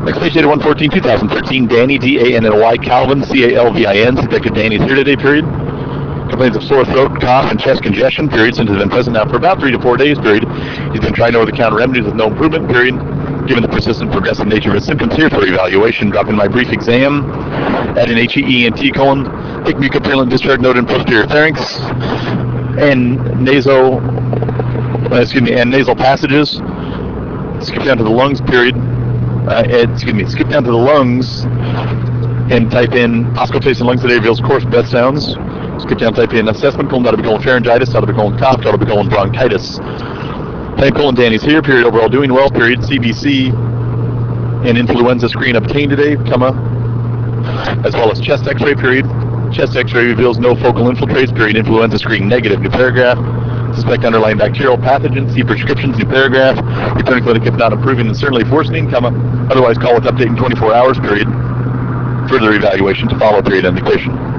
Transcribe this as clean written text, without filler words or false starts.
Next page, data 114-2013, Danny, D-A-N-N-Y, Calvin, C-A-L-V-I-N, Detective Danny's here today, period. Complains of sore throat, cough, and chest congestion, period. Symptoms have been present now for about 3 to 4 days, period. He's been trying over-the-counter remedies with no improvement, period. Given the persistent progressive nature of his symptoms, here for evaluation, drop in my brief exam, add an HEENT colon, thick mucopurulent discharge noted in posterior pharynx, and nasal passages. Skip down to the lungs, period. Skip down to the lungs and type in auscultation lungs today reveals coarse breath sounds. Skip down, type in assessment, colon, colon pharyngitis, colon cough, colon bronchitis. Type colon Danny's here, period, overall doing well, period, CBC and influenza screen obtained today, comma, as well as chest x-ray, period. Chest x-ray reveals no focal infiltrates, period, influenza screen negative, new paragraph. Suspect underlying bacterial pathogen, see prescriptions, new paragraph. Return to clinic if not improving and certainly worsening, comma, otherwise call with update in 24 hours, period. Further evaluation to follow, period, end the patient.